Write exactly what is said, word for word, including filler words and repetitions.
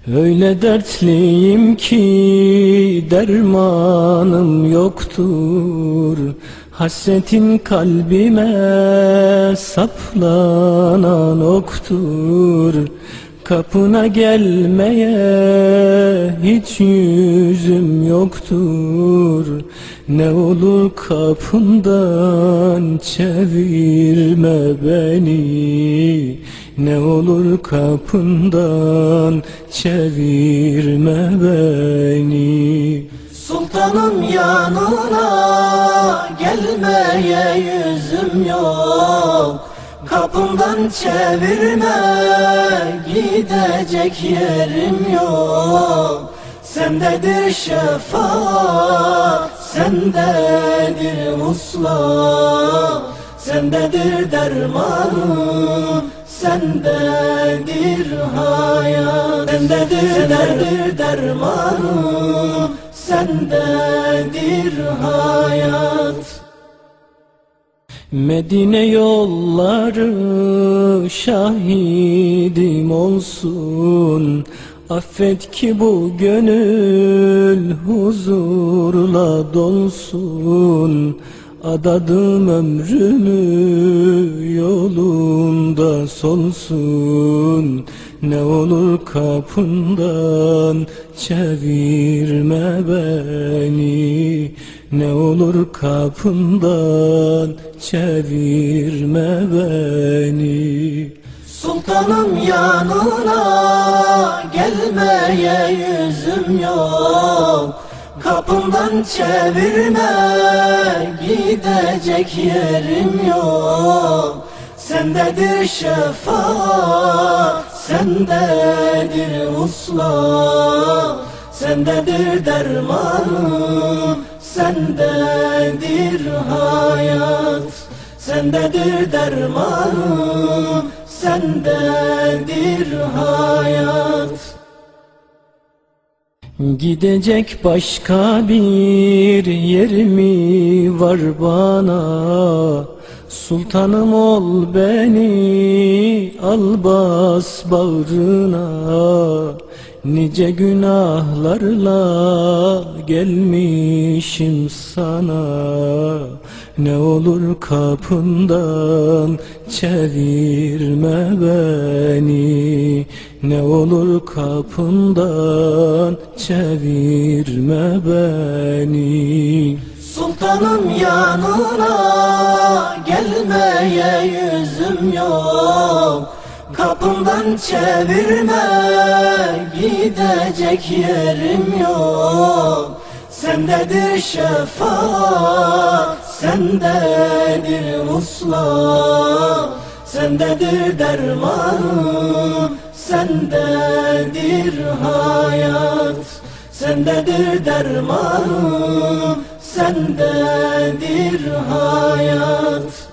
Öyle dertliyim ki dermanım yoktur. Hasretin kalbime saplanan oktur. Kapına gelmeye hiç yüzüm yoktur. Ne olur kapından çevirme beni. Ne olur kapından çevirme beni. Sultanım yanına gelmeye yüzüm yok. Kapımdan çevirme, gidecek yerim yok. Sendedir şefaat, sendedir uslat, sendedir dermanım, sendedir hayat. Sendedir, sendedir dermanım, sendedir hayat. Medine yolları şahidim olsun. Affet ki bu gönül huzurla dolsun. Adadım ömrümü yolunda solsun. Ne olur kapından çevirme beni. Ne olur kapından çevirme beni. Sultanım yanına gelmeye yüzüm yok. Kapımdan çevirme, gidecek yerim yok. Sendedir şefaat, sendedir uslat, sendedir dermanım, sendedir hayat. Sendedir dermanım, sendedir hayat. Gidecek başka bir yer mi var bana? Sultanım ol beni, al bas bağrına. Nice günahlarla gelmişim sana. Ne olur kapından çevirme beni. Ne olur kapından çevirme beni. Sultanım yanına gelmeye yüzüm yok. Kapımdan çevirme, gidecek yerim yok. Sendedir şefaat, sendedir uslat, sendedir dermanım, sendedir hayat. Sendedir dermanım, sendedir hayat.